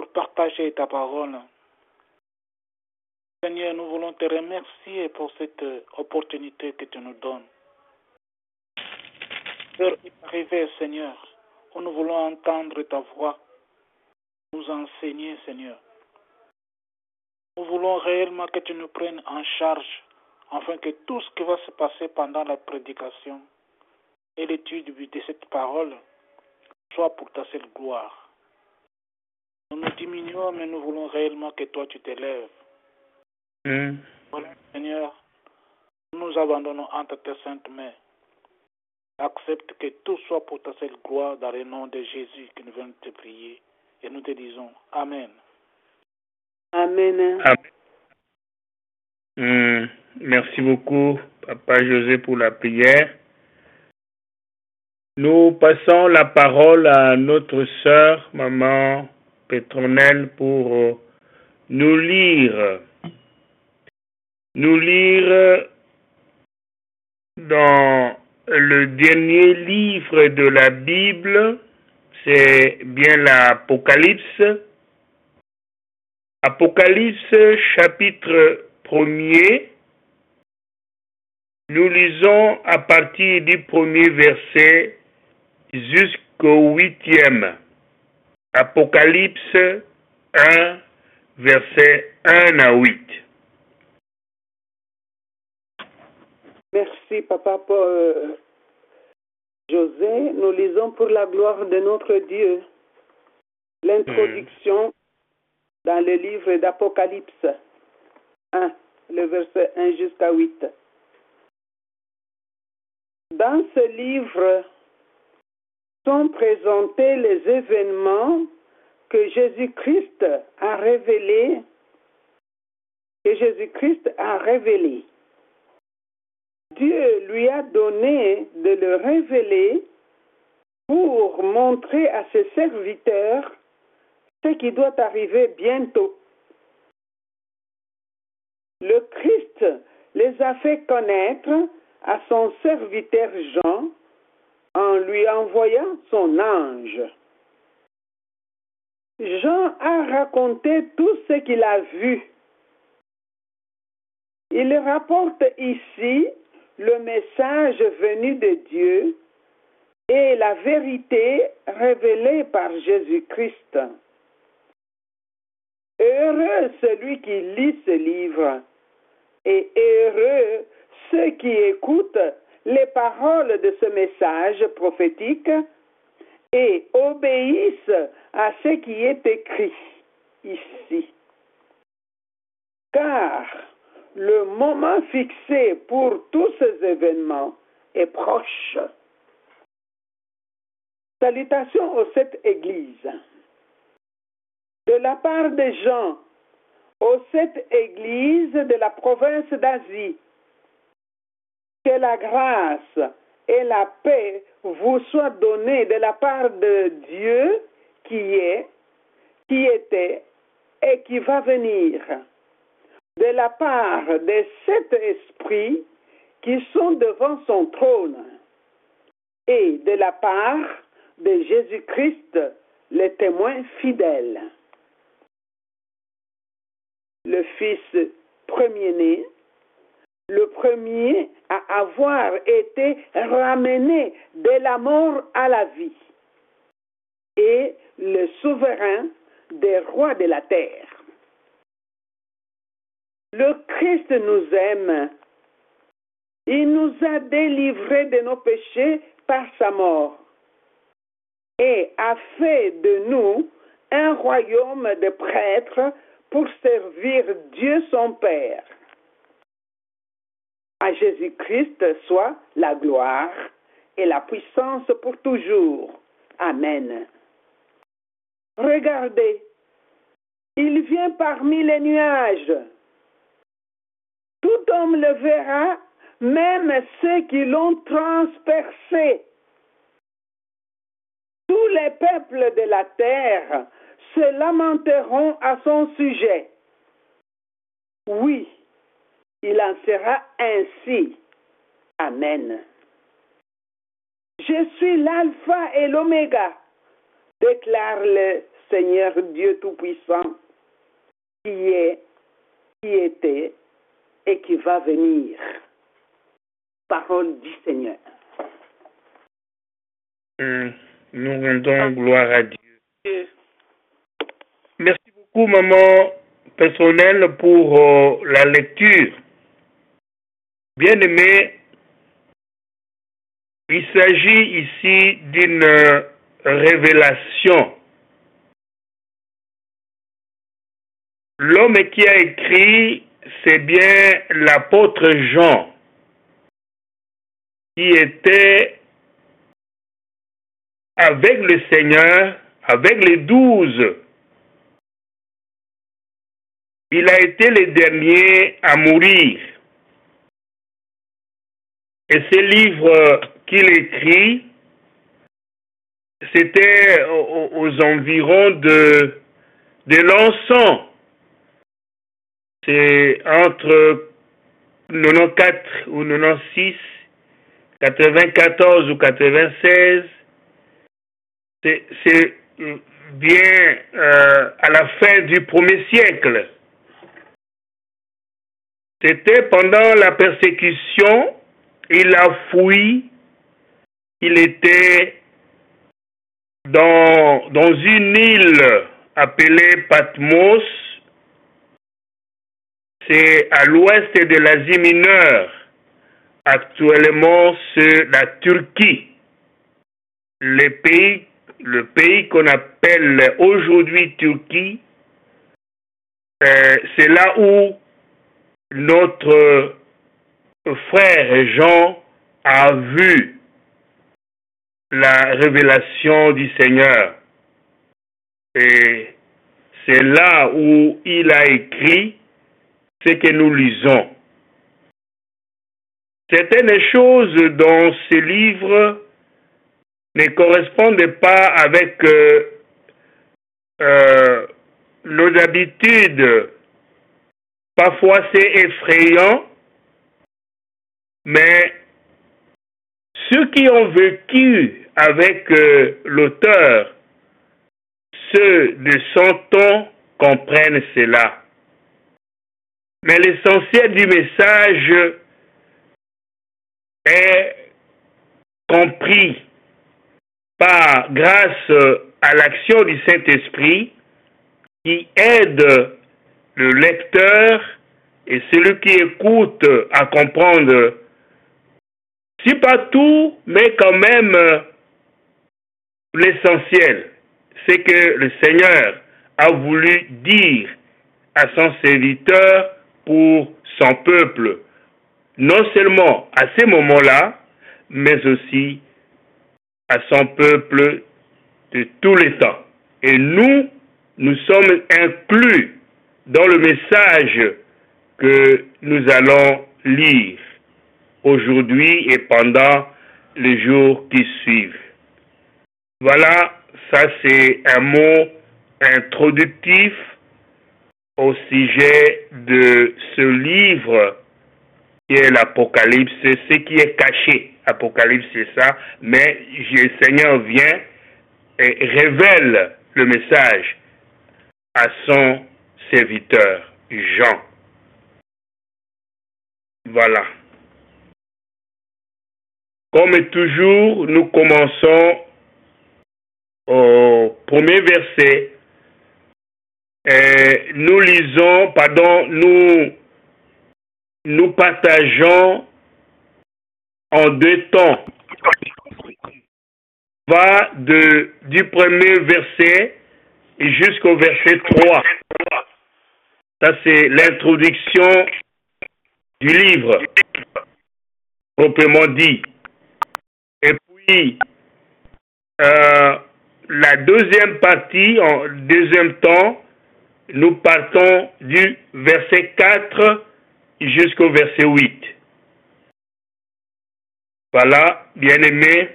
pour partager ta parole. Seigneur, nous voulons te remercier pour cette opportunité que tu nous donnes. L'heure est arrivée, Seigneur, où nous voulons entendre ta voix, nous enseigner, Seigneur. Nous voulons réellement que tu nous prennes en charge, afin que tout ce qui va se passer pendant la prédication et l'étude de cette parole soit pour ta seule gloire. Nous nous diminuons, mais nous voulons réellement que toi tu t'élèves. Voilà, Seigneur, nous nous abandonnons entre tes saintes mains. Accepte que tout soit pour ta seule gloire dans le nom de Jésus que nous venons te prier. Et nous te disons Amen. Amen. Merci beaucoup, Papa José, pour la prière. Nous passons la parole à notre sœur, Maman Pétronelle, pour nous lire dans le dernier livre de la Bible, c'est bien l'Apocalypse. Apocalypse chapitre 1er. Nous lisons à partir du premier verset jusqu'au 8e. Apocalypse 1, verset 1 à 8. Merci, Papa José. Nous lisons pour la gloire de notre Dieu l'introduction dans le livre d'Apocalypse 1, le verset 1 jusqu'à 8. Dans ce livre sont présentés les événements que Jésus-Christ a révélés, Dieu lui a donné de le révéler pour montrer à ses serviteurs ce qui doit arriver bientôt. Le Christ les a fait connaître à son serviteur Jean en lui envoyant son ange. Jean a raconté tout ce qu'il a vu. Il rapporte ici le message venu de Dieu et la vérité révélée par Jésus-Christ. Heureux celui qui lit ce livre et heureux ceux qui écoutent les paroles de ce message prophétique et obéissent à ce qui est écrit ici. Car le moment fixé pour tous ces événements est proche. Salutations aux 7 églises. De la part de Jean, aux 7 églises de la province d'Asie, que la grâce et la paix vous soient données de la part de Dieu qui est, qui était et qui va venir, de la part des 7 esprits qui sont devant son trône, et de la part de Jésus-Christ, le témoin fidèle, le Fils premier-né, le premier à avoir été ramené de la mort à la vie, et le souverain des rois de la terre. Le Christ nous aime. Il nous a délivrés de nos péchés par sa mort et a fait de nous un royaume de prêtres pour servir Dieu son Père. À Jésus-Christ soit la gloire et la puissance pour toujours. Amen. Regardez, il vient parmi les nuages. Tout homme le verra, même ceux qui l'ont transpercé. Tous les peuples de la terre se lamenteront à son sujet. Oui, il en sera ainsi. Amen. Je suis l'alpha et l'oméga, déclare le Seigneur Dieu Tout-Puissant, qui est, qui était et qui va venir. Parole du Seigneur. Nous rendons gloire à Dieu. Merci beaucoup, maman personnelle, pour la lecture. Bien-aimé, il s'agit ici d'une révélation. L'homme qui a écrit, c'est bien l'apôtre Jean, qui était avec le Seigneur, avec les 12. Il a été le dernier à mourir. Et ce livre qu'il écrit, c'était aux environs de l'an 100. C'est entre 94 ou 96, 94 ou 96. C'est bien à la fin du 1er siècle. C'était pendant la persécution. Il a fui. Il était dans une île appelée Patmos. C'est à l'ouest de l'Asie mineure. Actuellement, c'est la Turquie. Le pays qu'on appelle aujourd'hui Turquie, c'est là où notre frère Jean a vu la révélation du Seigneur. Et c'est là où il a écrit ce que nous lisons. Certaines choses dans ce livre ne correspondent pas avec nos habitudes. Parfois c'est effrayant, mais ceux qui ont vécu avec l'auteur, ceux de son temps comprennent cela. Mais l'essentiel du message est compris grâce à l'action du Saint-Esprit qui aide le lecteur et celui qui écoute à comprendre, si pas tout, mais quand même l'essentiel. C'est que le Seigneur a voulu dire à son serviteur pour son peuple, non seulement à ces moments-là, mais aussi à son peuple de tous les temps. Et nous sommes inclus dans le message que nous allons lire aujourd'hui et pendant les jours qui suivent. Voilà, ça c'est un mot introductif au sujet de ce livre qui est l'Apocalypse, ce qui est caché. Apocalypse, c'est ça, mais le Seigneur vient et révèle le message à son serviteur, Jean. Voilà. Comme toujours, nous commençons au premier verset. Nous partageons en deux temps. Va du premier verset jusqu'au verset 3. Ça, c'est l'introduction du livre, proprement dit. Et puis, la deuxième partie, en deuxième temps, nous partons du verset 4 jusqu'au verset 8. Voilà, bien-aimés,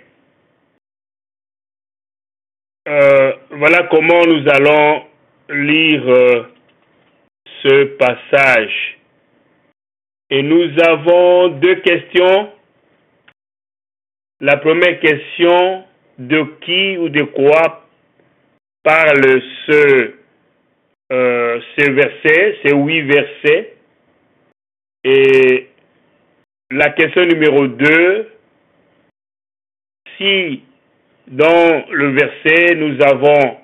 voilà comment nous allons lire ce passage. Et nous avons deux questions. La première question, de qui ou de quoi parle ce verset, ces 8 versets. Et la question numéro 2, si dans le verset nous avons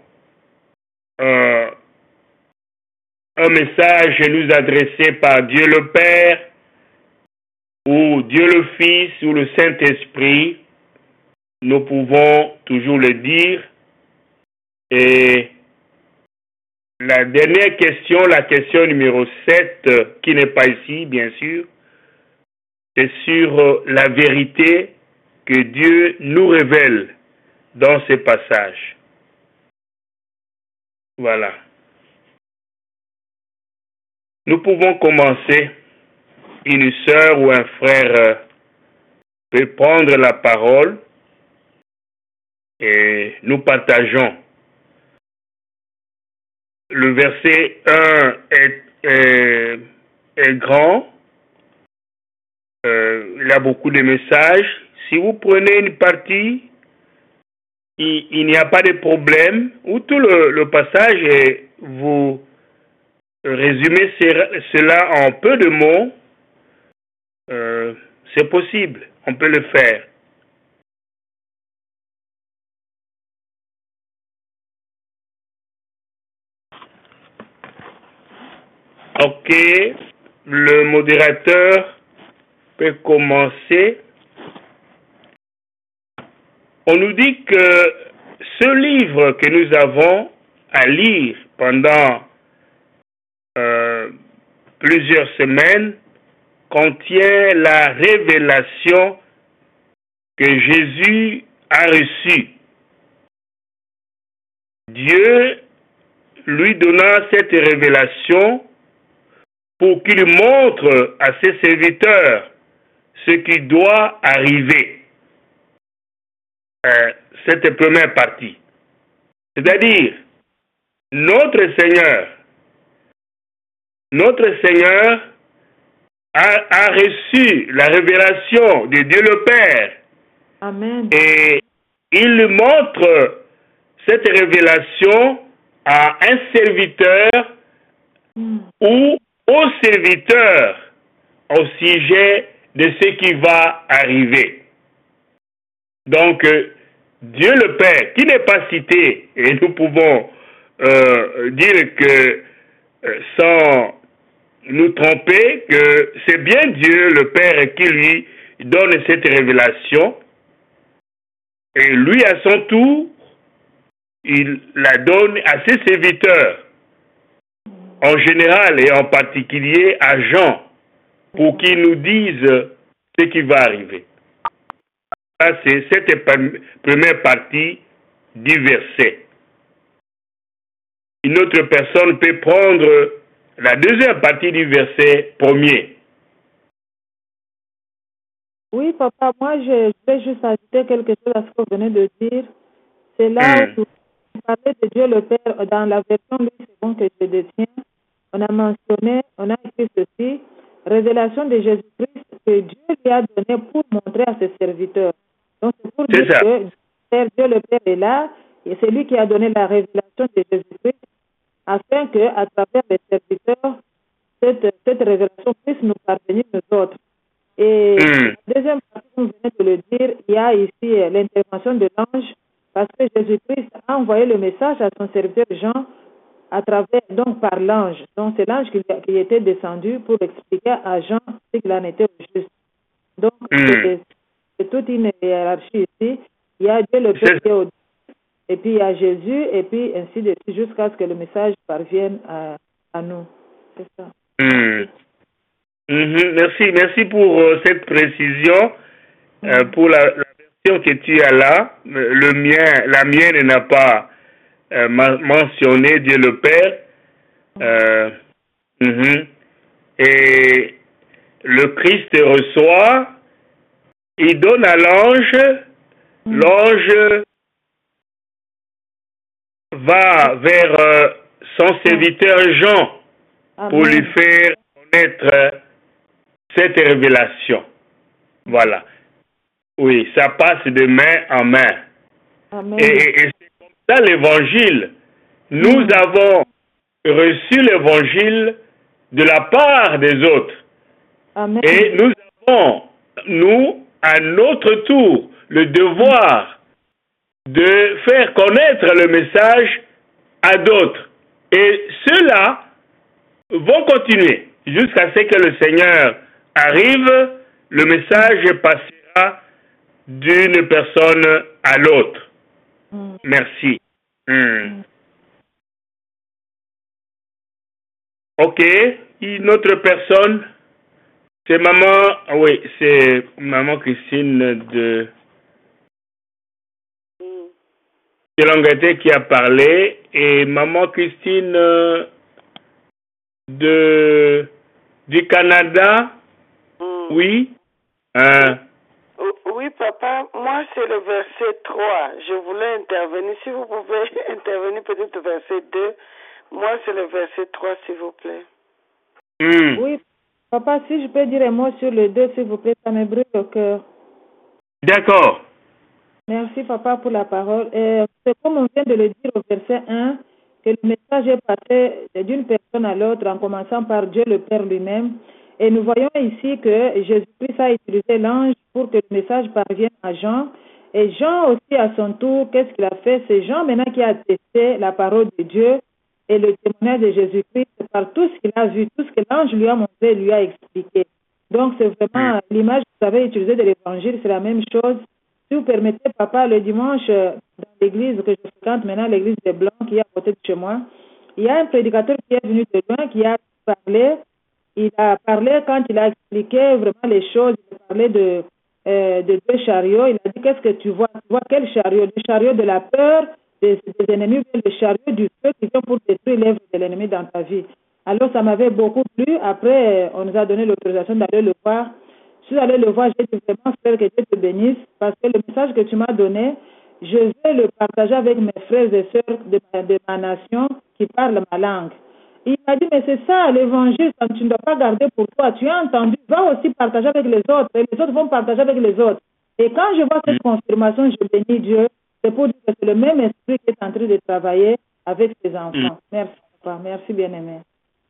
un message nous adressé par Dieu le Père, ou Dieu le Fils, ou le Saint-Esprit, nous pouvons toujours le dire. Et la dernière question, la question numéro 7, qui n'est pas ici, bien sûr, c'est sur la vérité que Dieu nous révèle dans ces passages. Voilà. Nous pouvons commencer. Une sœur ou un frère peut prendre la parole et nous partageons. Le verset 1 est grand. Il y a beaucoup de messages. Si vous prenez une partie, il n'y a pas de problème. Ou tout le passage et vous résumez cela en peu de mots. C'est possible, on peut le faire. Ok, le modérateur peut commencer. On nous dit que ce livre que nous avons à lire pendant plusieurs semaines contient la révélation que Jésus a reçue. Dieu lui donna cette révélation pour qu'il montre à ses serviteurs ce qui doit arriver. Cette première partie. C'est-à-dire, notre Seigneur a reçu la révélation de Dieu le Père. Amen. Et il montre cette révélation à un serviteur ou au serviteur au sujet de ce qui va arriver. Donc, Dieu le Père, qui n'est pas cité, et nous pouvons dire que sans nous tromper, que c'est bien Dieu le Père qui lui donne cette révélation, et lui à son tour, il la donne à ses serviteurs, en général et en particulier à Jean, pour qu'il nous dise ce qui va arriver. Ça, c'est cette première partie du verset. Une autre personne peut prendre la deuxième partie du verset premier. Oui, papa, moi, je vais juste ajouter quelque chose à ce que vous venez de dire. C'est là où vous parlez de Dieu le Père, dans la version Louis II que je détiens, on a écrit ceci, révélation de Jésus-Christ que Dieu lui a donné pour montrer à ses serviteurs. Donc, c'est pour dire que Dieu le Père est là, et c'est lui qui a donné la révélation de Jésus-Christ, afin qu'à travers les serviteurs, cette révélation puisse nous parvenir nous autres. Et la deuxième partie, comme vous venez de le dire, il y a ici l'intervention de l'ange, parce que Jésus-Christ a envoyé le message à son serviteur Jean donc par l'ange. Donc c'est l'ange qui était descendu pour expliquer à Jean ce qu'il en était au juste. Donc c'est toute une hiérarchie ici. Il y a Dieu le Père qui est au-dessus, et puis il y a Jésus, et puis ainsi de suite, jusqu'à ce que le message parvienne à nous. C'est ça. Merci pour cette précision. Pour la version que tu as là, la mienne n'a pas mentionné Dieu le Père. Et le Christ reçoit, il donne à l'ange, l'ange va vers son serviteur Jean pour lui faire connaître cette révélation. Voilà. Oui, ça passe de main en main. Et c'est comme ça l'évangile nous avons reçu l'évangile de la part des autres. Amen. Et nous avons, nous, à notre tour, le devoir de faire connaître le message à d'autres. Et ceux-là vont continuer jusqu'à ce que le Seigneur arrive, le message passera d'une personne à l'autre. Merci. Ok, une autre personne, c'est maman Christine de Longaté qui a parlé, et maman Christine du Canada. Oui. Oui, papa, moi c'est le verset 3. Je voulais intervenir. Si vous pouvez intervenir peut-être au verset 2. Moi c'est le verset 3, s'il vous plaît. Oui, papa, si je peux dire un mot sur le 2, s'il vous plaît, ça me brûle au cœur. D'accord. Merci, papa, pour la parole. C'est comme on vient de le dire au verset 1, que le message est passé d'une personne à l'autre en commençant par Dieu le Père lui-même. Et nous voyons ici que Jésus-Christ a utilisé l'ange pour que le message parvienne à Jean. Et Jean aussi, à son tour, qu'est-ce qu'il a fait? C'est Jean maintenant qui a attesté la parole de Dieu et le témoignage de Jésus-Christ par tout ce qu'il a vu, tout ce que l'ange lui a montré, lui a expliqué. Donc, c'est vraiment l'image que vous avez utilisée de l'évangile, c'est la même chose. Si vous permettez, papa, le dimanche, dans l'église que je fréquente maintenant, l'église des Blancs, qui est à côté de chez moi, il y a un prédicateur qui est venu de loin, qui a parlé. Il a parlé quand il a expliqué vraiment les choses. Il a parlé de 2 chariots. Il a dit, qu'est-ce que tu vois? Tu vois quel chariot? Le chariot de la peur des ennemis, ou le chariot du feu qui vient pour détruire l'œuvre de l'ennemi dans ta vie. Alors, ça m'avait beaucoup plu. Après, on nous a donné l'autorisation d'aller le voir. Je suis allé le voir, j'ai dit vraiment, frère, que Dieu te bénisse, parce que le message que tu m'as donné, je vais le partager avec mes frères et sœurs de ma nation qui parlent ma langue. Il m'a dit, mais c'est ça, l'évangile, tu ne dois pas garder pour toi. Tu as entendu, va aussi partager avec les autres, et les autres vont partager avec les autres. Et quand je vois cette confirmation, je bénis Dieu, c'est pour dire que c'est le même esprit qui est en train de travailler avec ses enfants. Merci, papa. Merci, bien-aimé.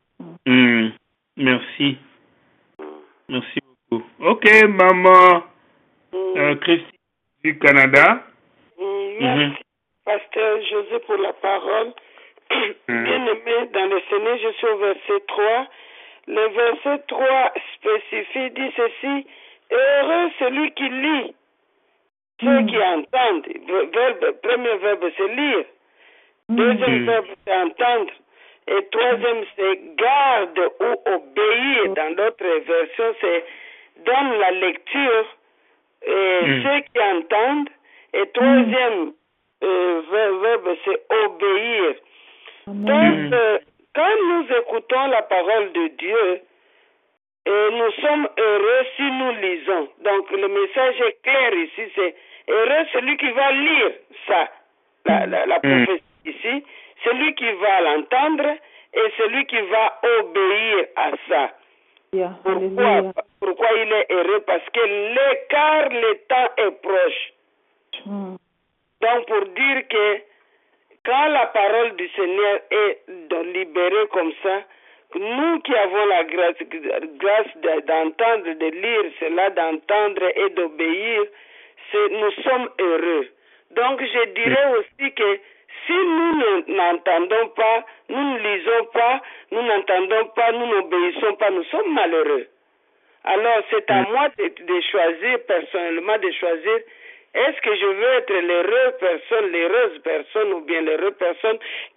Merci. Merci beaucoup. Ok, maman Christine du Canada. Merci, pasteur José, pour la parole. Bien-aimé dans le Seigneur, je suis au verset 3. Le verset 3 spécifie, dit ceci: heureux celui qui lit, ceux qui entendent. Premier verbe, c'est lire. Deuxième verbe, c'est entendre. Et troisième, c'est garde ou obéir. Dans d'autres versions, c'est donne la lecture. Et ceux qui entendent. Et troisième verbe, c'est obéir. Donc, quand nous écoutons la parole de Dieu, nous sommes heureux si nous lisons. Donc, le message est clair ici, c'est heureux celui qui va lire ça, la prophétie ici, celui qui va l'entendre et celui qui va obéir à ça. Pourquoi il est heureux? Parce que le temps est proche. Donc, pour dire que quand la parole du Seigneur est libérée comme ça, nous qui avons la grâce d'entendre, de lire cela, d'entendre et d'obéir, nous sommes heureux. Donc je dirais aussi que si nous n'entendons pas, nous ne lisons pas, nous n'entendons pas, nous n'obéissons pas, nous sommes malheureux. Alors c'est à moi de choisir, personnellement, de choisir. Est-ce que je veux être l'heureuse personne ou bien l'heureuse personne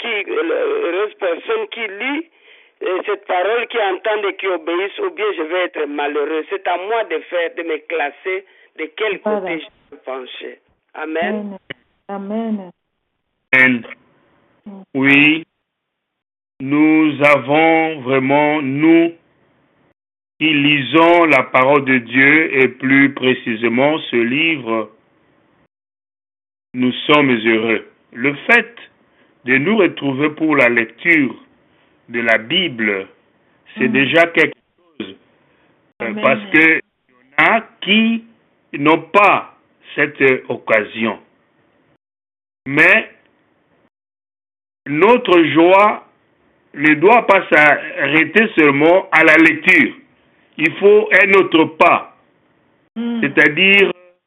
qui lit cette parole, qui entend et qui obéisse, ou bien je vais être malheureux? C'est à moi de me classer de quel côté je peux pencher. Amen. Amen. Amen. Oui, nous avons vraiment, nous qui lisons la parole de Dieu et plus précisément ce livre, nous sommes heureux. Le fait de nous retrouver pour la lecture de la Bible, c'est déjà quelque chose. Parce que il y en a qui n'ont pas cette occasion. Mais notre joie ne doit pas s'arrêter seulement à la lecture. Il faut un autre pas, c'est-à-dire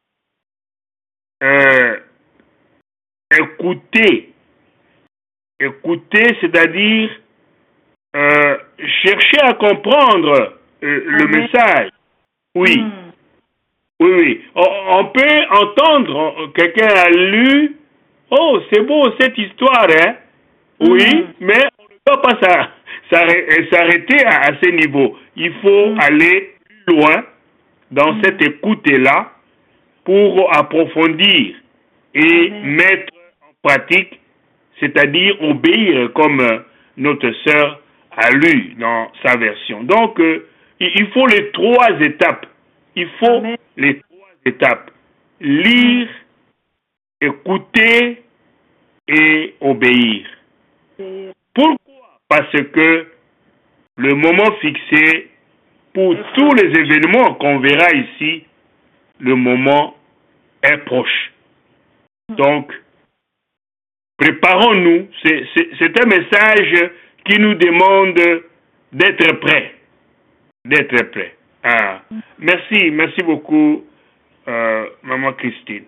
écouter. Écouter, c'est-à-dire chercher à comprendre le message. Oui. Oui. On peut entendre, quelqu'un a lu, oh, c'est beau cette histoire, hein? Oui, mais on ne doit pas s'arrêter à ce niveau. Il faut aller plus loin dans cette écoute-là pour approfondir et mettre en pratique, c'est-à-dire obéir comme notre sœur a lu dans sa version. Donc, il faut les 3 étapes. Il faut les 3 étapes. Lire, écouter et obéir. Pourquoi? Parce que le moment fixé pour tous les événements qu'on verra ici, le moment est proche. Donc, préparons-nous. C'est un message qui nous demande d'être prêts. D'être prêts. Ah. Merci beaucoup, Maman Christine.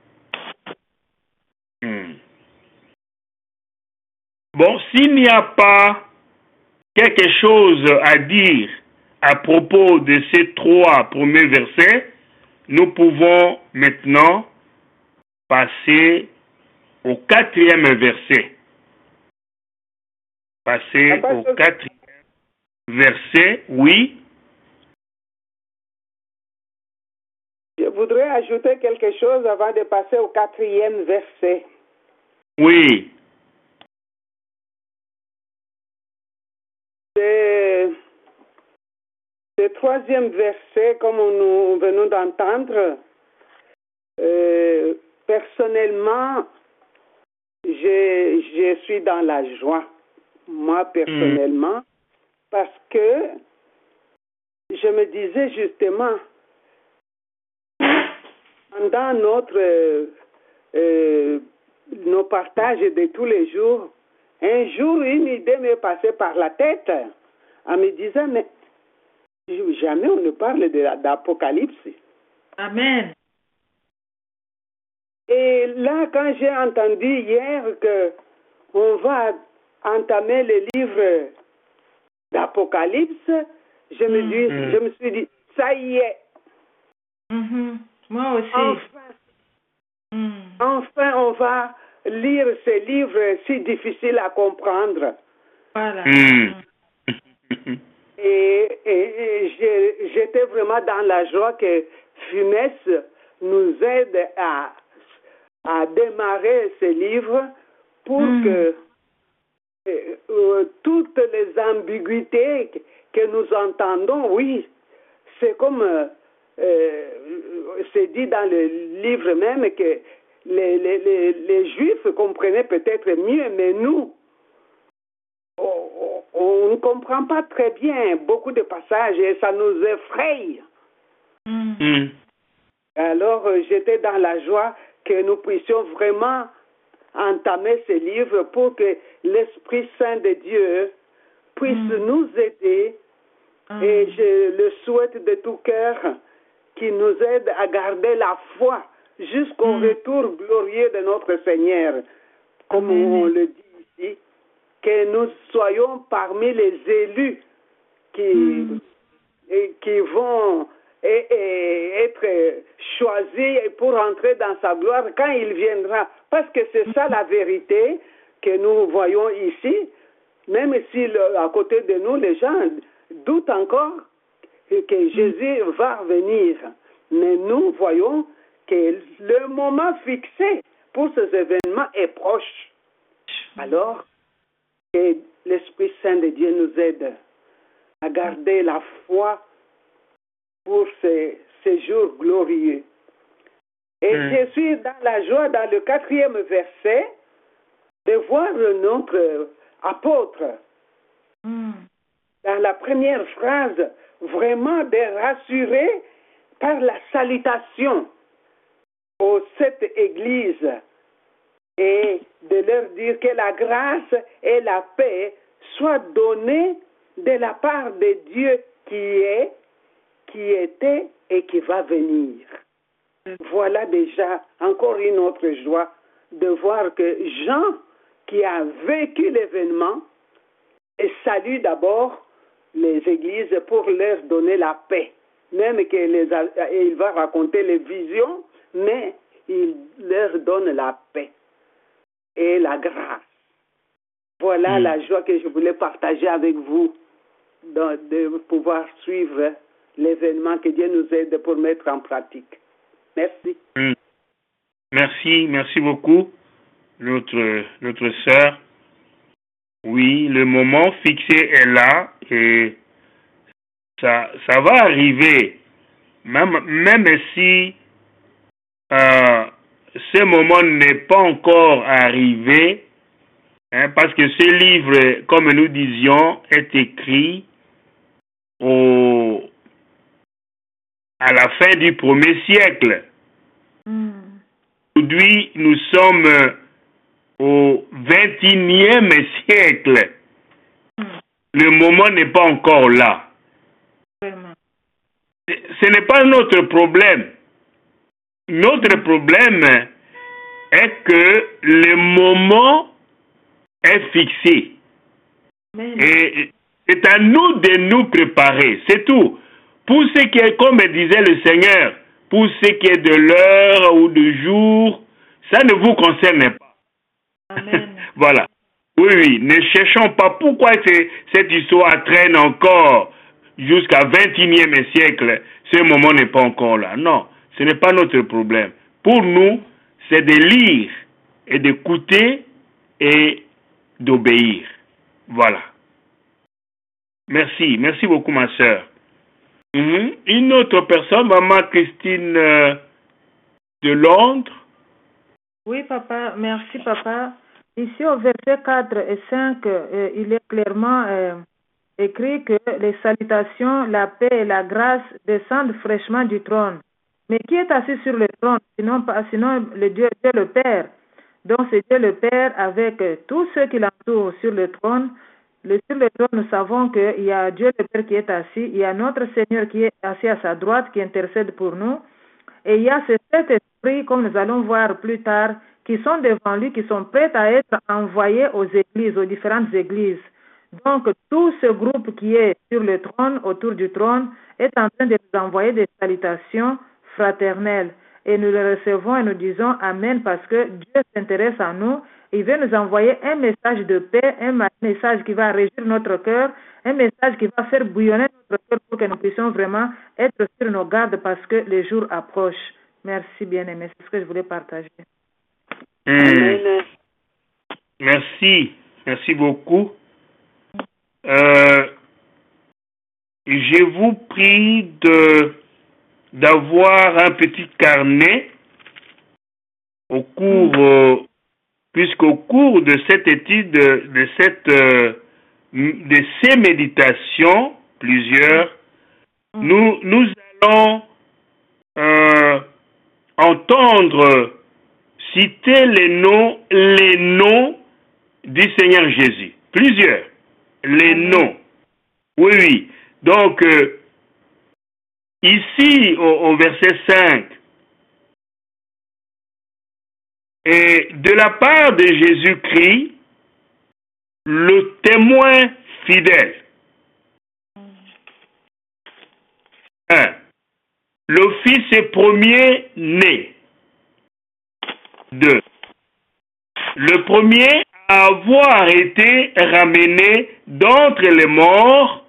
Bon, s'il n'y a pas quelque chose à dire à propos de ces 3 premiers versets, nous pouvons maintenant passer au 4e verset. Passer au 4e verset, oui. Je voudrais ajouter quelque chose avant de passer au 4e verset. Oui. Ce 3e verset, comme nous venons d'entendre, personnellement, je suis dans la joie, moi personnellement, parce que je me disais justement, pendant nos partages de tous les jours, un jour, une idée m'est passée par la tête en me disant, mais jamais on ne parle d'Apocalypse. Amen. Et là, quand j'ai entendu hier qu'on va entamer le livre d'Apocalypse, je me suis dit, ça y est. Moi aussi. Enfin, on va lire ce livre si difficile à comprendre. Voilà. Et j'étais vraiment dans la joie que Funès nous aide à démarrer ce livre pour que toutes les ambiguïtés que nous entendons, oui, c'est comme c'est dit dans le livre même que les Juifs comprenaient peut-être mieux, mais nous, on ne comprend pas très bien beaucoup de passages et ça nous effraie. Alors, j'étais dans la joie que nous puissions vraiment entamer ce livre pour que l'Esprit Saint de Dieu puisse nous aider. Et je le souhaite de tout cœur qu'il nous aide à garder la foi jusqu'au retour glorieux de notre Seigneur. Comme on le dit ici, que nous soyons parmi les élus qui vont être choisis pour entrer dans sa gloire quand il viendra. Parce que c'est ça la vérité que nous voyons ici. Même si à côté de nous, les gens doutent encore que Jésus va revenir. Mais nous voyons que le moment fixé pour ces événements est proche. Alors, que l'Esprit Saint de Dieu nous aide à garder la foi pour ces jours glorieux. Et je suis dans la joie, dans le 4e verset, de voir notre apôtre, dans la première phrase, vraiment de rassurer par la salutation aux 7 églises et de leur dire que la grâce et la paix soient données de la part de Dieu qui est, qui était et qui va venir. Voilà déjà encore une autre joie de voir que Jean, qui a vécu l'événement, salue d'abord les églises pour leur donner la paix. Même qu'il va raconter les visions, mais il leur donne la paix et la grâce. Voilà la joie que je voulais partager avec vous, de pouvoir suivre l'événement, que Dieu nous aide pour mettre en pratique. Merci. Merci beaucoup, notre sœur. Oui, le moment fixé est là et ça va arriver, même si ce moment n'est pas encore arrivé, hein, parce que ce livre, comme nous disions, est écrit à la fin du 1er siècle. Aujourd'hui, nous sommes au 21e siècle. Le moment n'est pas encore là. Ce n'est pas notre problème. Notre problème est que le moment est fixé. Et c'est à nous de nous préparer, c'est tout. Pour ce qui est, comme disait le Seigneur, pour ce qui est de l'heure ou du jour, ça ne vous concerne pas. Amen. Voilà. Oui, ne cherchons pas pourquoi cette histoire traîne encore jusqu'à 21e siècle. Ce moment n'est pas encore là. Non, ce n'est pas notre problème. Pour nous, c'est de lire et d'écouter et d'obéir. Voilà. Merci beaucoup ma sœur. Une autre personne, maman Christine de Londres. Oui, papa, merci, papa. Ici, au verset 4 et 5, il est clairement écrit que les salutations, la paix et la grâce descendent fraîchement du trône. Mais qui est assis sur le trône, sinon le Dieu le Père? Donc, c'est Dieu le Père avec tous ceux qui l'entourent sur le trône. Sur le trône, nous savons qu'il y a Dieu le Père qui est assis, il y a notre Seigneur qui est assis à sa droite, qui intercède pour nous. Et il y a ces sept esprits, comme nous allons voir plus tard, qui sont devant lui, qui sont prêts à être envoyés aux églises, aux différentes églises. Donc, tout ce groupe qui est sur le trône, autour du trône, est en train de nous envoyer des salutations fraternelles. Et nous le recevons et nous disons Amen parce que Dieu s'intéresse à nous. Il veut nous envoyer un message de paix, un message qui va régir notre cœur, un message qui va faire bouillonner notre cœur pour que nous puissions vraiment être sur nos gardes parce que les jours approchent. Merci bien-aimé, c'est ce que je voulais partager. Amen. Merci beaucoup. Je vous prie d'avoir un petit carnet puisqu'au cours de cette étude, de ces méditations, plusieurs, nous allons entendre citer les noms du Seigneur Jésus. Plusieurs. Les noms. Oui. Donc, ici, au verset 5, et de la part de Jésus-Christ, le témoin fidèle. 1. Le fils premier-né. 2. Le premier à avoir été ramené d'entre les morts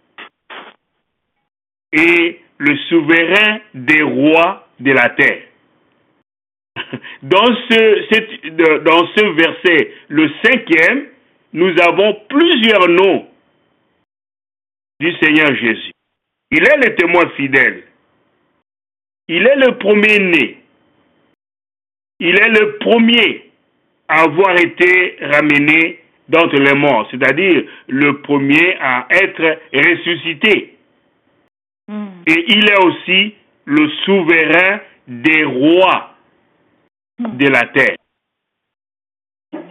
et le souverain des rois de la terre. Dans ce verset, le 5e, nous avons plusieurs noms du Seigneur Jésus. Il est le témoin fidèle. Il est le premier-né. Il est le premier à avoir été ramené d'entre les morts, c'est-à-dire le premier à être ressuscité. Et il est aussi le souverain des rois de la terre.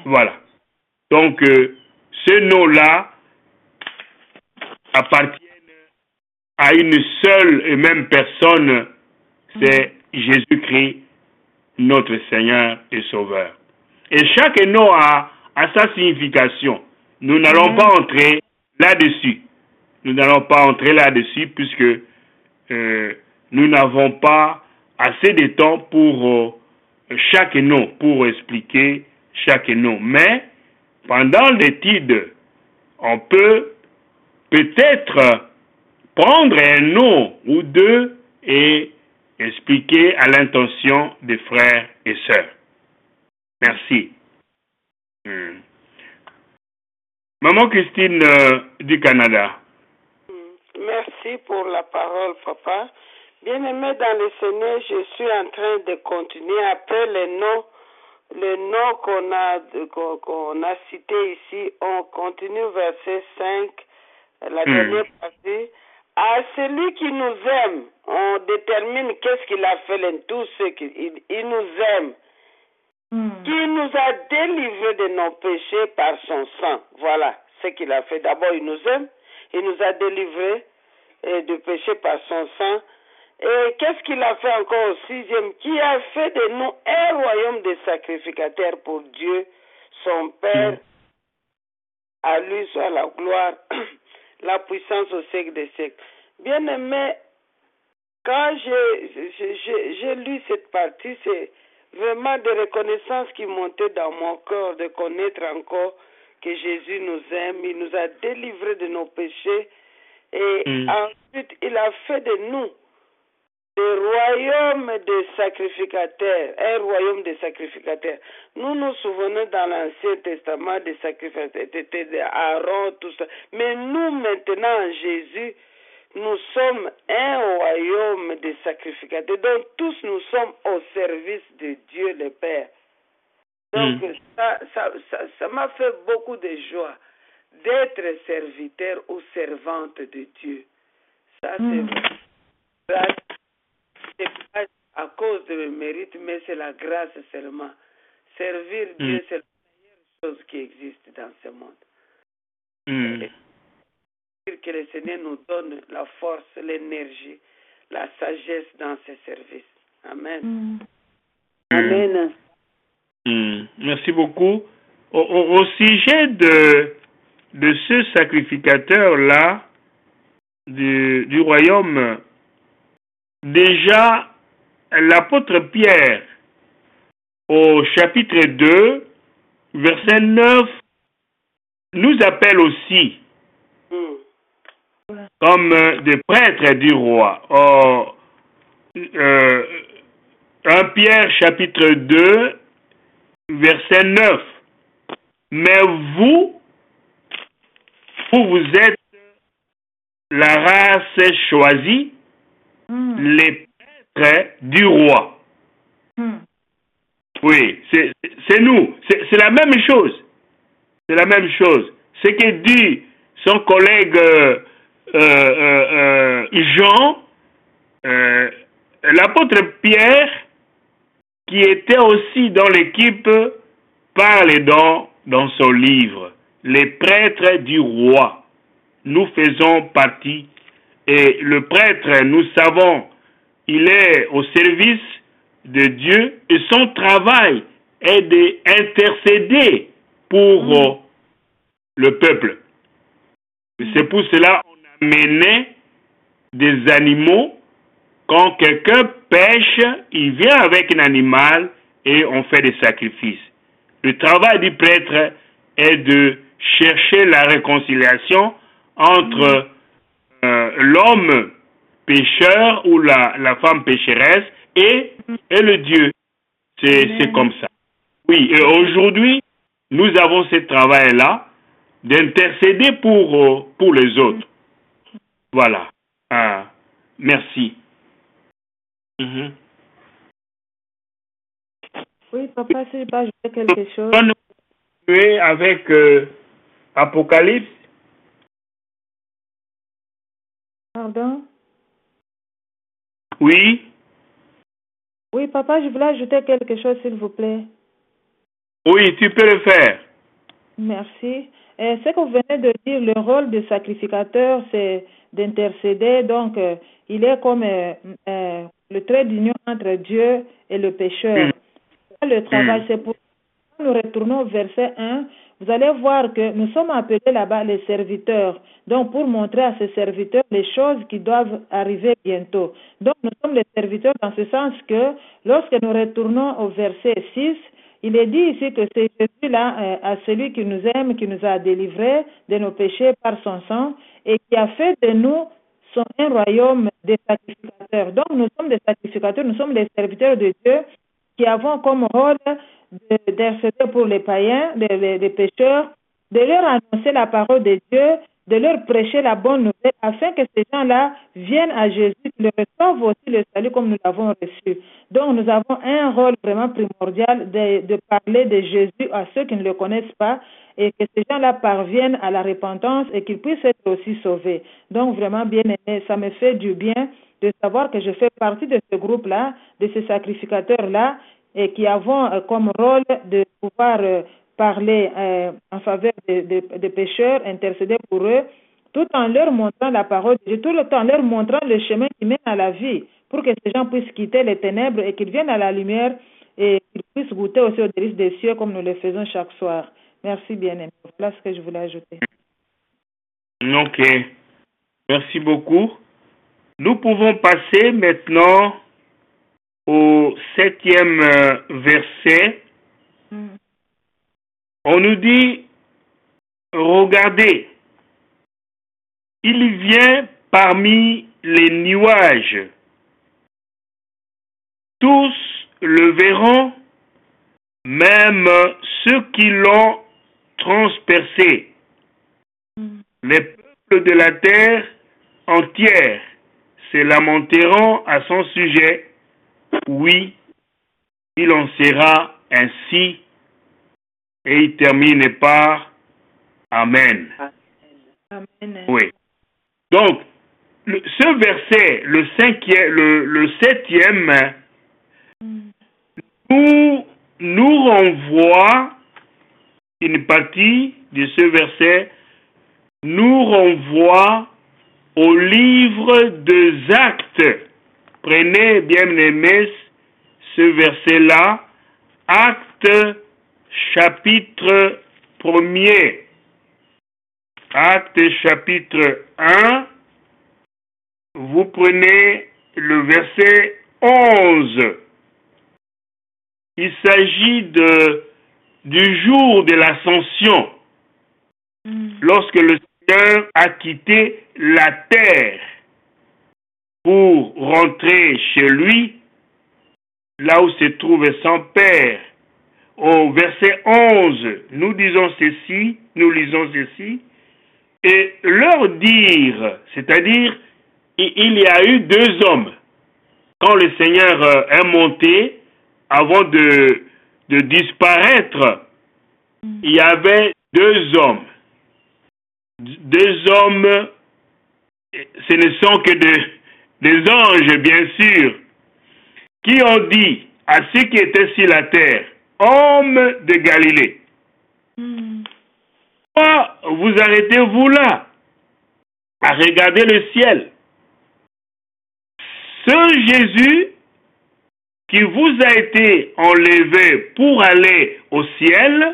Voilà. Donc, ces noms-là appartiennent à une seule et même personne, c'est Jésus-Christ, notre Seigneur et Sauveur. Et chaque nom a sa signification. Nous n'allons pas entrer là-dessus. Nous n'allons pas entrer là-dessus puisque nous n'avons pas assez de temps pour chaque nom, pour expliquer chaque nom. Mais pendant l'étude, on peut peut-être prendre un nom ou deux et expliquer à l'intention des frères et sœurs. Merci. Maman Christine du Canada. Merci pour la parole, papa. Bien-aimé dans le Seigneur, je suis en train de continuer après les noms qu'on a cités ici. On continue verset 5, la dernière partie. À celui qui nous aime, on détermine qu'est-ce qu'il a fait en tout ce qu'il nous aime. Qui nous a délivrés de nos péchés par son sang. Voilà ce qu'il a fait. D'abord, il nous aime. Il nous a délivrés de péché par son sang. Et qu'est-ce qu'il a fait encore au 6e? Qui a fait de nous un royaume de sacrificateurs pour Dieu, son Père. À lui soit la gloire, la puissance au siècle des siècles. Bien aimé, quand j'ai lu cette partie, c'est vraiment des reconnaissances qui montaient dans mon cœur, de connaître encore que Jésus nous aime, il nous a délivrés de nos péchés et ensuite il a fait de nous des royaumes de sacrificateurs, un royaume de sacrificateurs. Nous nous souvenons dans l'Ancien Testament des sacrificateurs, c'était d'Aaron, tout ça. Mais nous maintenant en Jésus, nous sommes un royaume de sacrificateurs. Donc tous nous sommes au service de Dieu le Père. Donc ça m'a fait beaucoup de joie d'être serviteur ou servante de Dieu. Ça c'est vrai. C'est pas à cause de mes mérites, mais c'est la grâce seulement. Servir Dieu, c'est la meilleure chose qui existe dans ce monde. Que le Seigneur nous donne la force, l'énergie, la sagesse dans ses services. Amen. Amen. Merci beaucoup. Au sujet de ce sacrificateur-là, du royaume, déjà, l'apôtre Pierre, au chapitre 2, verset 9, nous appelle aussi comme des prêtres du roi. 1 Pierre chapitre 2, verset 9. Mais vous êtes la race choisie, les prêtres du roi. Oui, c'est nous. C'est la même chose. C'est la même chose. Ce que dit son collègue Jean, l'apôtre Pierre, qui était aussi dans l'équipe, parle dans son livre, les prêtres du roi. Nous faisons partie. Et le prêtre, nous savons, il est au service de Dieu et son travail est d'intercéder pour le peuple. C'est pour cela qu'on a mené des animaux. Quand quelqu'un pêche, il vient avec un animal et on fait des sacrifices. Le travail du prêtre est de chercher la réconciliation entre l'homme pécheur ou la femme pécheresse et le Dieu. C'est comme ça. Oui, et aujourd'hui, nous avons ce travail-là d'intercéder pour les autres. Voilà. Merci. Oui, papa, si je peux ajouter quelque chose. On va continuer avec Apocalypse. Pardon? Oui. Oui, papa, je voulais ajouter quelque chose, s'il vous plaît. Oui, tu peux le faire. Merci. Ce que vous venez de dire, le rôle du sacrificateur, c'est d'intercéder. Donc, il est comme le trait d'union entre Dieu et le pécheur. Le travail, c'est pour ça que nous retournons au verset 1. Vous allez voir que nous sommes appelés là-bas les serviteurs. Donc, pour montrer à ces serviteurs les choses qui doivent arriver bientôt. Donc, nous sommes les serviteurs dans ce sens que lorsque nous retournons au verset 6, il est dit ici que c'est Jésus-là, à celui qui nous aime, qui nous a délivrés de nos péchés par son sang et qui a fait de nous un royaume des sacrificateurs. Donc, nous sommes des sacrificateurs, nous sommes les serviteurs de Dieu qui avons comme rôle d'intercéder pour les païens, les pécheurs, de leur annoncer la parole de Dieu, de leur prêcher la bonne nouvelle, afin que ces gens-là viennent à Jésus, qu'ils reçoivent aussi le salut comme nous l'avons reçu. Donc, nous avons un rôle vraiment primordial de parler de Jésus à ceux qui ne le connaissent pas et que ces gens-là parviennent à la repentance et qu'ils puissent être aussi sauvés. Donc, vraiment, bien aimé, ça me fait du bien de savoir que je fais partie de ce groupe-là, de ces sacrificateurs-là, et qui avons comme rôle de pouvoir parler en faveur des pécheurs, intercéder pour eux, tout en leur montrant la parole de Dieu, tout le temps en leur montrant le chemin qui mène à la vie, pour que ces gens puissent quitter les ténèbres et qu'ils viennent à la lumière et qu'ils puissent goûter aussi aux délices des cieux comme nous le faisons chaque soir. Merci bien-aimé. Voilà ce que je voulais ajouter. Ok. Merci beaucoup. Nous pouvons passer maintenant au 7e verset. On nous dit, regardez, il vient parmi les nuages. Tous le verront, même ceux qui l'ont transpercé. Les peuples de la terre entière se lamenteront à son sujet. Oui, il en sera ainsi. Et il termine par Amen. Amen. Oui. Donc, ce verset, le 7e, nous renvoie, une partie de ce verset, nous renvoie au livre des Actes. Prenez, bien aimés, ce verset-là, Actes chapitre 1er. Actes chapitre 1, vous prenez le verset 11. Il s'agit du jour de l'ascension, lorsque le Seigneur a quitté la terre pour rentrer chez lui, là où se trouve son Père. Au verset 11, nous lisons ceci, et leur dire, c'est-à-dire, il y a eu 2 hommes. Quand le Seigneur est monté, avant de disparaître, il y avait 2 hommes. 2 hommes, ce ne sont que des anges, bien sûr, qui ont dit à ceux qui étaient sur la terre, hommes de Galilée, pourquoi vous arrêtez-vous là à regarder le ciel? Ce Jésus qui vous a été enlevé pour aller au ciel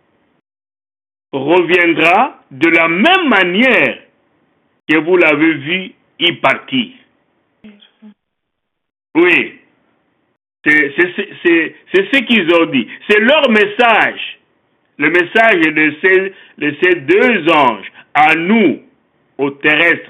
reviendra de la même manière que vous l'avez vu y partir. Oui. C'est ce qu'ils ont dit. C'est leur message. Le message de ces 2 anges à nous, aux terrestres.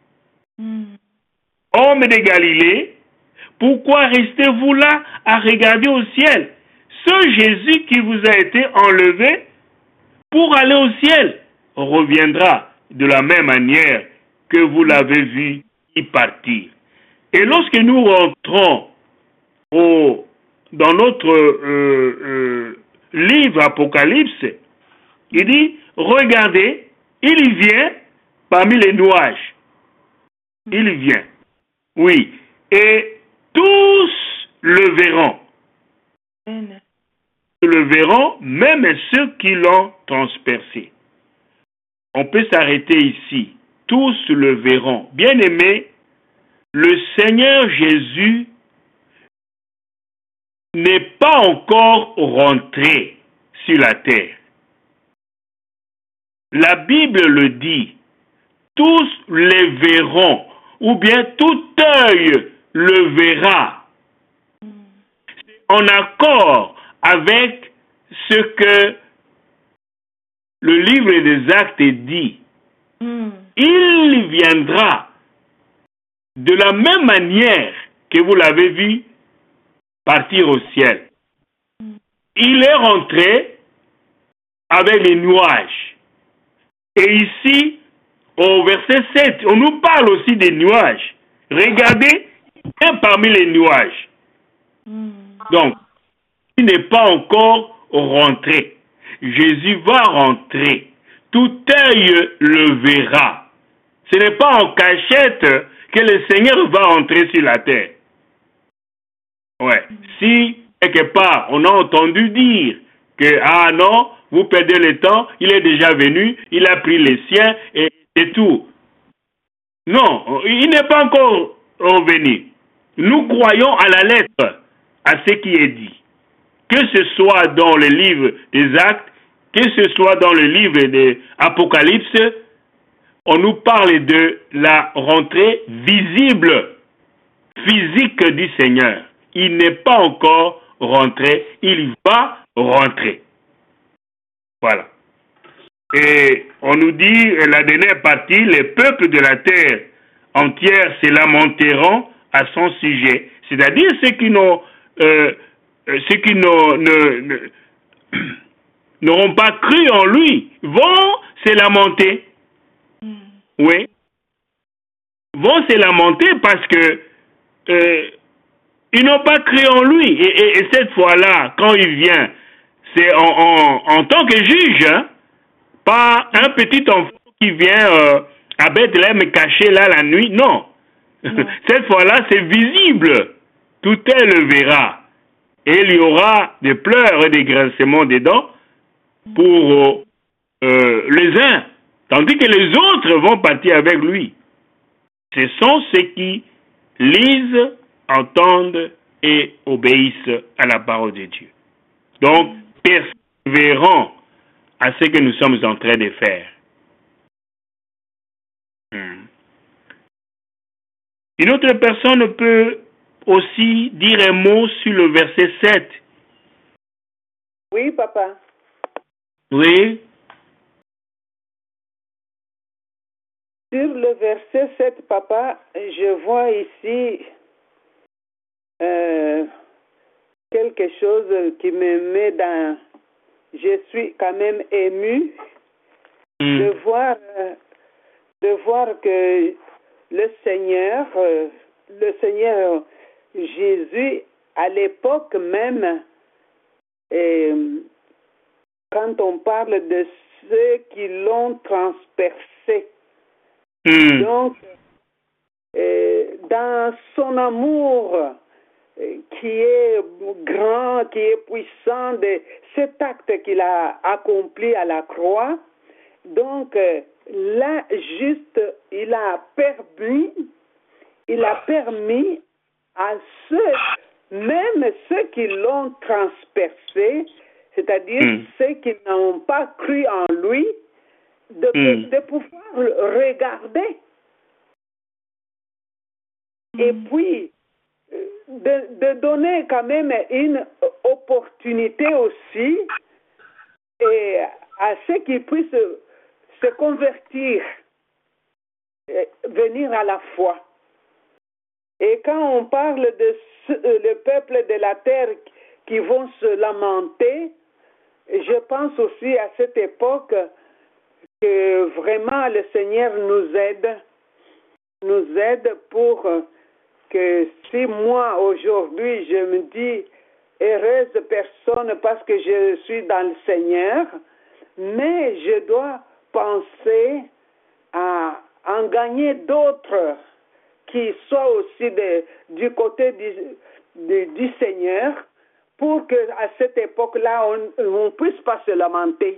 Hommes de Galilée, pourquoi restez-vous là à regarder au ciel? Ce Jésus qui vous a été enlevé pour aller au ciel reviendra de la même manière que vous l'avez vu y partir. Et lorsque nous rentrons dans notre livre Apocalypse, il dit, regardez, il vient parmi les nuages. Il vient. Oui. Et tous le verront. le verront, même ceux qui l'ont transpercé. On peut s'arrêter ici. Tous le verront. Bien-aimés, le Seigneur Jésus n'est pas encore rentré sur la terre. La Bible le dit. Tous les verront, ou bien tout œil le verra. En accord avec ce que le livre des Actes dit. Il viendra de la même manière que vous l'avez vu partir au ciel. Il est rentré avec les nuages. Et ici, au verset 7, on nous parle aussi des nuages. Regardez, un parmi les nuages. Donc, il n'est pas encore rentré. Jésus va rentrer. Tout œil le verra. Ce n'est pas en cachette que le Seigneur va rentrer sur la terre. Ouais. Si, quelque part, on a entendu dire que, ah non, vous perdez le temps, il est déjà venu, il a pris les siens et tout. Non, il n'est pas encore revenu. Nous croyons à la lettre, à ce qui est dit. Que ce soit dans le livre des Actes, que ce soit dans le livre de l'Apocalypse, on nous parle de la rentrée visible, physique du Seigneur. Il n'est pas encore rentré, il va rentrer. Voilà. Et on nous dit, la dernière partie, les peuples de la terre entière se lamenteront à son sujet. C'est-à-dire ceux qui n'auront pas cru en lui vont se lamenter. Oui. Vont se lamenter parce que ils n'ont pas cru en lui. Et cette fois-là, quand il vient, c'est en tant que juge, hein, pas un petit enfant qui vient à Bethléem caché là la nuit. Non. Cette fois-là, c'est visible. Tout œil le verra. Et il y aura des pleurs et des grincements des dents pour les uns, tandis que les autres vont partir avec lui. Ce sont ceux qui lisent, entendent et obéissent à la parole de Dieu. Donc, persévérons à ce que nous sommes en train de faire. Une autre personne peut aussi dire un mot sur le verset 7. Oui, papa. Oui. Sur le verset 7, papa, je vois ici quelque chose qui me met dans... Je suis quand même ému de voir que le Seigneur Jésus, à l'époque même, quand on parle de ceux qui l'ont transpercé, donc, dans son amour qui est grand, qui est puissant, de cet acte qu'il a accompli à la croix, donc là, juste, il a permis à même ceux qui l'ont transpercé, c'est-à-dire ceux qui n'ont pas cru en lui, de pouvoir regarder. Et puis, de donner quand même une opportunité aussi et à ceux qui puissent se convertir, venir à la foi. Et quand on parle de le peuple de la terre qui vont se lamenter, je pense aussi à cette époque que vraiment le Seigneur nous aide pour que si moi aujourd'hui je me dis heureuse personne parce que je suis dans le Seigneur, mais je dois penser à en gagner d'autres qui soient aussi du côté du Seigneur pour qu'à cette époque-là, on ne puisse pas se lamenter.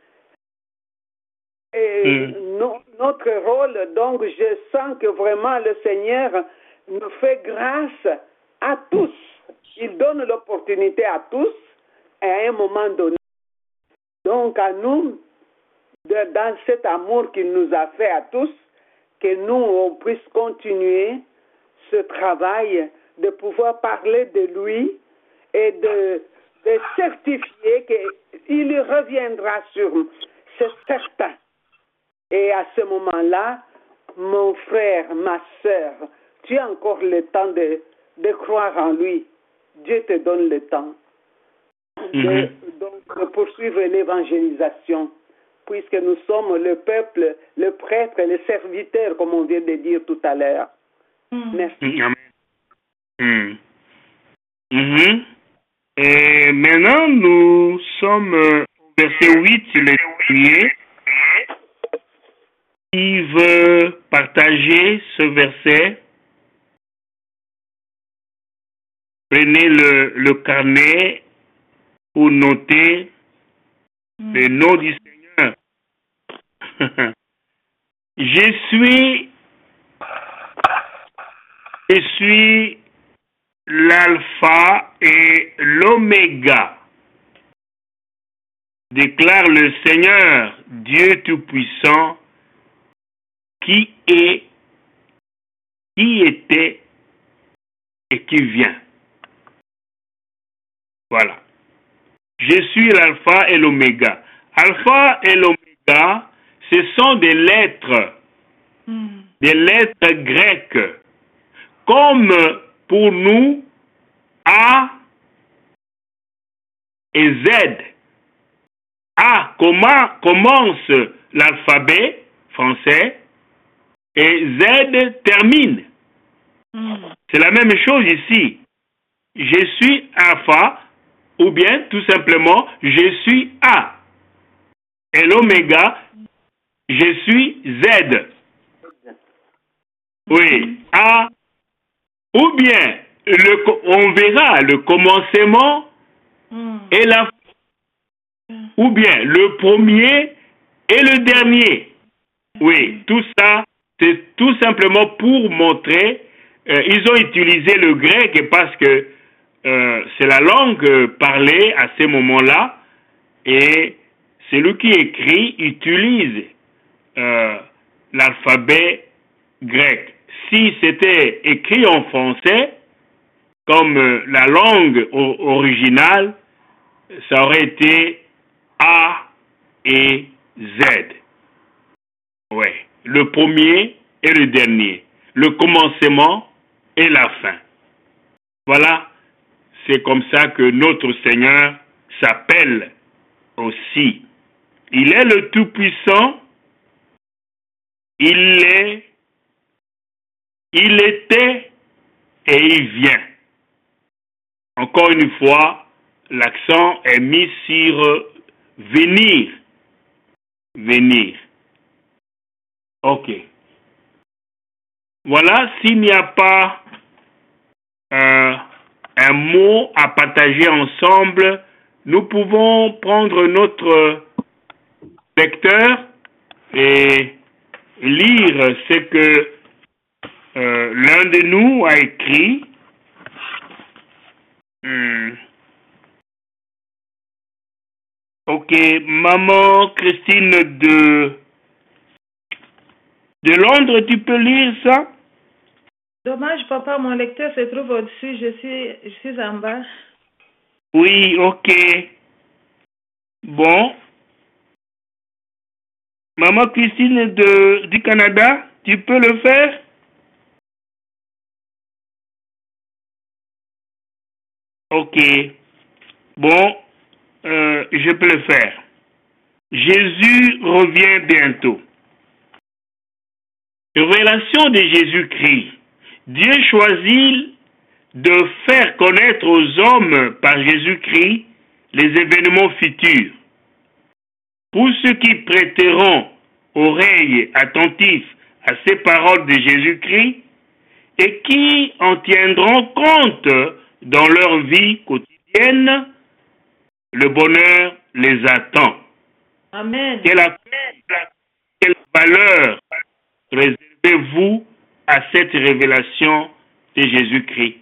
Et notre rôle, donc, je sens que vraiment le Seigneur nous fait grâce à tous. Il donne l'opportunité à tous à un moment donné. Donc, à nous, dans cet amour qu'il nous a fait à tous, que nous, on puisse continuer ce travail de pouvoir parler de lui et de certifier qu'il reviendra sur nous. C'est certain. Et à ce moment-là, mon frère, ma sœur, tu as encore le temps de croire en lui. Dieu te donne le temps de poursuivre l'évangélisation, puisque nous sommes le peuple, le prêtre et le serviteur, comme on vient de dire tout à l'heure. Merci. Amen. Et maintenant, nous sommes au verset 8, le dernier. Qui veut partager ce verset? Prenez le carnet pour noter le nom du Seigneur. Je suis l'alpha et l'oméga, déclare le Seigneur, Dieu Tout-Puissant, qui est, qui était et qui vient. Voilà. Je suis l'alpha et l'oméga. Alpha et l'oméga, ce sont des lettres grecques. Comme pour nous, A et Z. A commence l'alphabet français et Z termine. C'est la même chose ici. Je suis alpha, ou bien tout simplement, je suis A. Et l'oméga, je suis Z. Oui, A. Ou bien, on verra le commencement et la fin. Ou bien, le premier et le dernier. Oui, tout ça, c'est tout simplement pour montrer, ils ont utilisé le grec parce que c'est la langue parlée à ce moment-là, et celui qui écrit utilise l'alphabet grec. Si c'était écrit en français, comme la langue originale, ça aurait été A et Z. Ouais. Le premier et le dernier. Le commencement et la fin. Voilà. C'est comme ça que notre Seigneur s'appelle aussi. Il est le Tout-Puissant. Il était et il vient. Encore une fois, l'accent est mis sur venir. Venir. Ok. Voilà, s'il n'y a pas un mot à partager ensemble, nous pouvons prendre notre lecteur et lire ce que l'un de nous a écrit. Ok, maman Christine de Londres, tu peux lire ça? Dommage, papa, mon lecteur se trouve au-dessus, je suis en bas. Oui, ok. Bon. Maman Christine du Canada, tu peux le faire? Ok. Bon, je peux le faire. Jésus revient bientôt. Révélation de Jésus-Christ. Dieu choisit de faire connaître aux hommes par Jésus-Christ les événements futurs. Pour ceux qui prêteront oreille attentive à ces paroles de Jésus-Christ et qui en tiendront compte dans leur vie quotidienne, tiennent, le bonheur les attend. Amen. Quelle valeur réservez-vous à cette révélation de Jésus-Christ?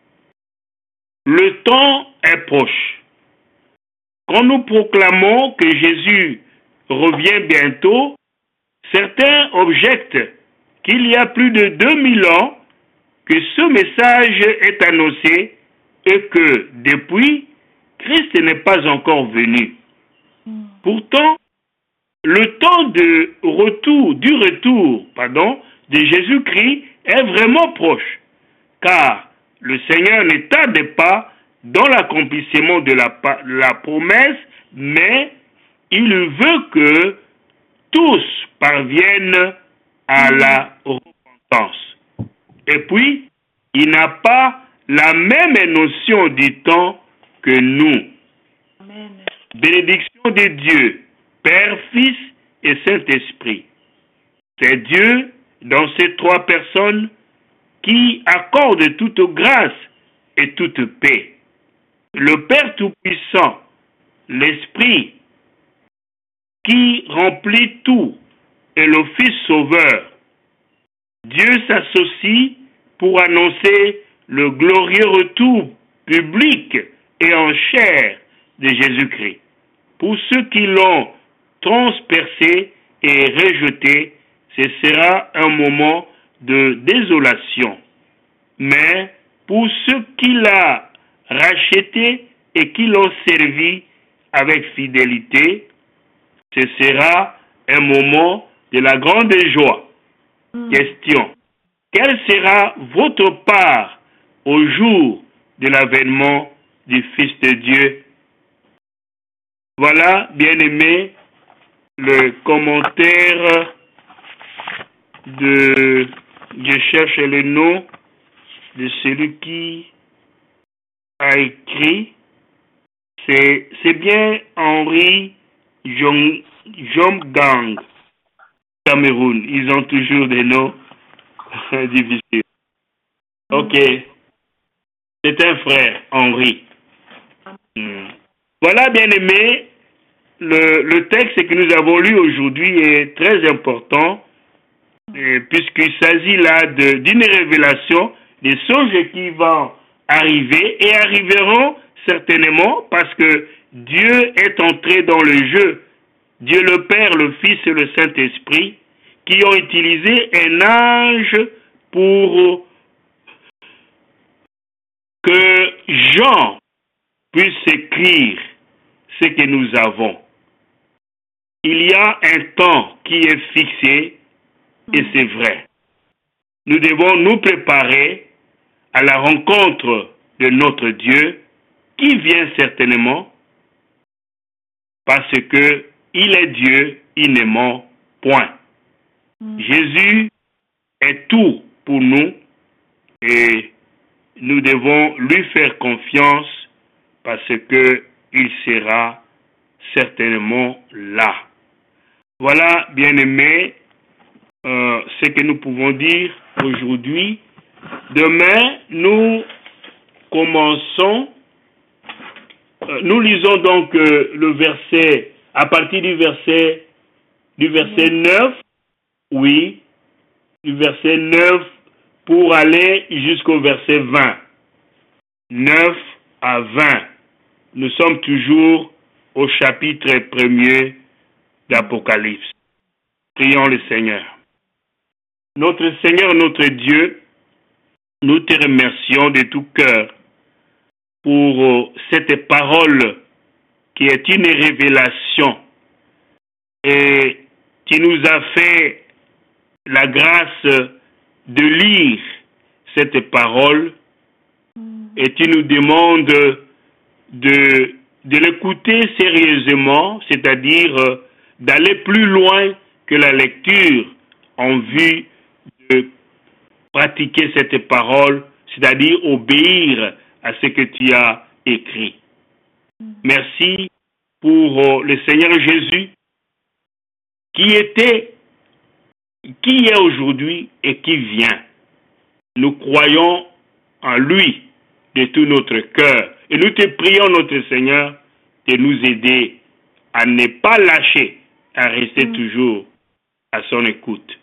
Le temps est proche. Quand nous proclamons que Jésus revient bientôt, certains objectent qu'il y a plus de 2000 ans que ce message est annoncé et que depuis, Christ n'est pas encore venu. Pourtant, le temps du retour de Jésus-Christ est vraiment proche, car le Seigneur ne tarde pas dans l'accomplissement de la promesse, mais il veut que tous parviennent à la repentance. Et puis, il n'a pas la même notion du temps que nous. Amen. Bénédiction de Dieu, Père, Fils et Saint-Esprit. C'est Dieu, dans ces trois personnes, qui accorde toute grâce et toute paix. Le Père Tout-Puissant, l'Esprit, qui remplit tout, et le Fils Sauveur. Dieu s'associe pour annoncer le glorieux retour public et en chair de Jésus-Christ. Pour ceux qui l'ont transpercé et rejeté, ce sera un moment de désolation. Mais pour ceux qui l'ont racheté et qui l'ont servi avec fidélité, ce sera un moment de la grande joie. Question. Quelle sera votre part au jour de l'avènement du Fils de Dieu? Voilà, bien-aimés, le commentaire je cherche le nom de celui qui a écrit. C'est bien Henri Jomgang, Cameroun. Ils ont toujours des noms difficiles. Ok. C'est un frère, Henri. Voilà, bien-aimé, le texte que nous avons lu aujourd'hui est très important, puisqu'il s'agit là d'une révélation des choses qui vont arriver et arriveront certainement parce que Dieu est entré dans le jeu. Dieu le Père, le Fils et le Saint-Esprit qui ont utilisé un ange pour que Jean puisse écrire ce que nous avons. Il y a un temps qui est fixé et c'est vrai. Nous devons nous préparer à la rencontre de notre Dieu qui vient certainement parce que il est Dieu, il ne ment point. Jésus est tout pour nous et nous devons lui faire confiance parce que il sera certainement là. Voilà, bien-aimés, ce que nous pouvons dire aujourd'hui. Demain, nous commençons, nous lisons donc le verset, à partir du verset 9, oui, du verset 9 pour aller jusqu'au verset 20. 9 à 20. Nous sommes toujours au chapitre 1er d'Apocalypse. Prions le Seigneur. Notre Seigneur, notre Dieu, nous te remercions de tout cœur pour cette parole qui est une révélation et tu nous as fait la grâce de lire cette parole et tu nous demandes de l'écouter sérieusement, c'est-à-dire d'aller plus loin que la lecture en vue de pratiquer cette parole, c'est-à-dire obéir à ce que tu as écrit. Merci pour le Seigneur Jésus qui est aujourd'hui et qui vient. Nous croyons en lui de tout notre cœur. Et nous te prions, notre Seigneur, de nous aider à ne pas lâcher, à rester toujours à son écoute.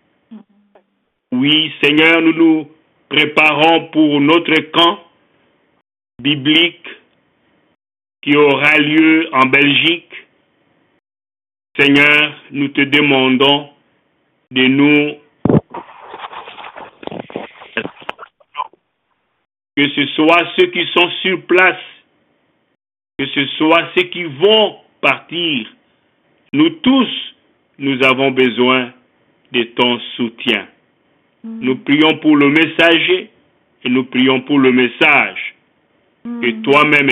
Oui, Seigneur, nous nous préparons pour notre camp biblique qui aura lieu en Belgique. Seigneur, nous te demandons de nous, que ce soit ceux qui sont sur place, que ce soit ceux qui vont partir. Nous tous, nous avons besoin de ton soutien. Nous prions pour le messager et nous prions pour le message. Que toi-même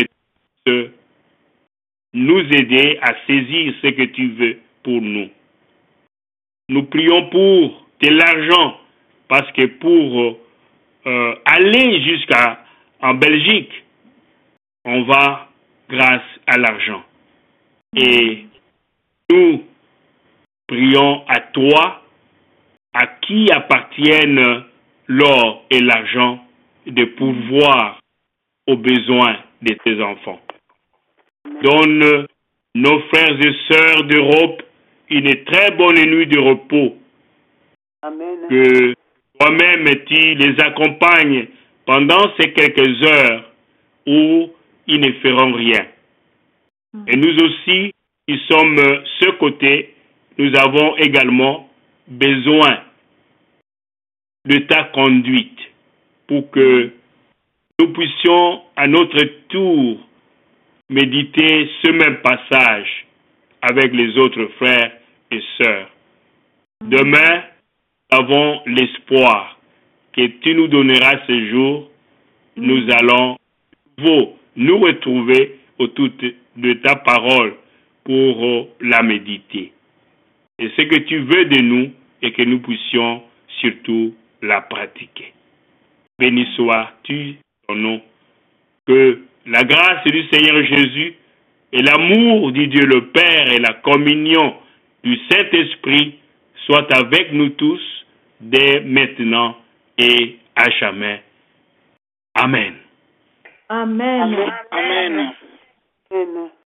nous aider à saisir ce que tu veux pour nous. Nous prions pour de l'argent parce que pour aller jusqu'en Belgique, on va grâce à l'argent. Et nous prions à toi, à qui appartiennent l'or et l'argent, de pourvoir aux besoins de tes enfants. Donne nos frères et sœurs d'Europe une très bonne nuit de repos. Amen. Que toi-même tu les accompagnes pendant ces quelques heures où ils ne feront rien. Et nous aussi, qui sommes ce côté, nous avons également besoin de ta conduite pour que nous puissions à notre tour méditer ce même passage avec les autres frères et sœurs. Demain, nous avons l'espoir que tu nous donneras ce jour. Nous allons nous retrouver autour de ta parole pour la méditer. Et ce que tu veux de nous et que nous puissions surtout la pratiquer. Béni sois-tu ton nom. Que la grâce du Seigneur Jésus et l'amour du Dieu le Père et la communion du Saint-Esprit soient avec nous tous dès maintenant et à jamais. Amen. Amen. Amen. Amen.